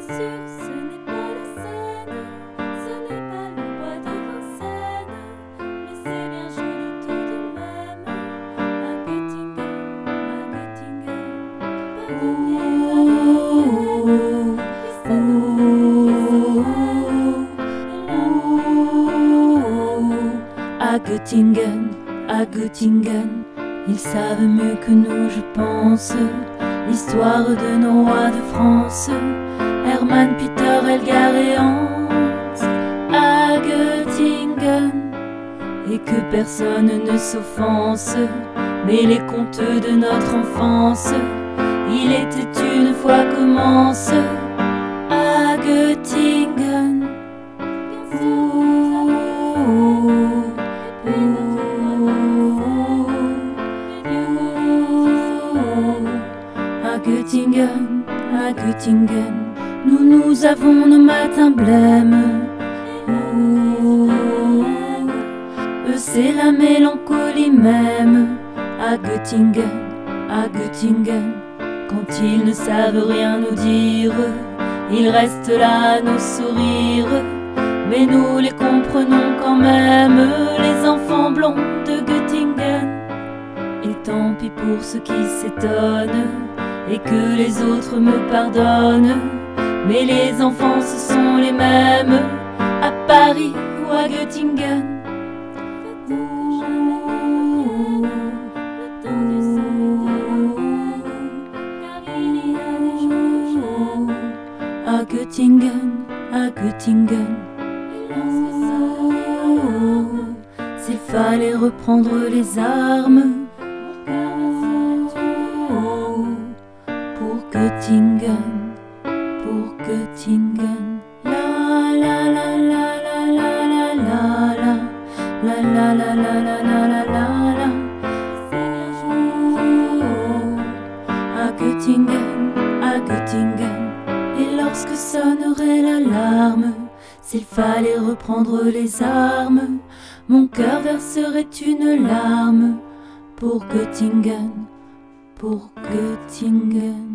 sûr, ce n'est pas la Seine, ce n'est pas le bois de Vincennes, mais c'est bien joli tout de même. À Göttingen, à Göttingen, à Göttingen, ils savent mieux que nous, je pense, l'histoire de nos rois de France, Hermann, Peter, Elgar et Hans, à Göttingen, et que personne ne s'offense, mais les contes de notre enfance, il était une fois commence, à Göttingen. À Göttingen, à Göttingen, nous avons nos matins blêmes. Eux c'est la mélancolie même. À Göttingen, à Göttingen, quand ils ne savent rien nous dire, ils restent là à nous sourire. Mais nous les comprenons quand même, les enfants blonds de Göttingen. Et tant pis pour ceux qui s'étonnent et que les autres me pardonnent, mais les enfants ce sont les mêmes à Paris ou à Göttingen. À Göttingen, à Göttingen, s'il fallait reprendre les armes pour Göttingen, pour Göttingen. La la la la la la la la la la la la la la la la. À Göttingen, à Göttingen, et lorsque sonnerait l'alarme, s'il fallait reprendre les armes, mon cœur verserait une larme pour Göttingen, pour Göttingen.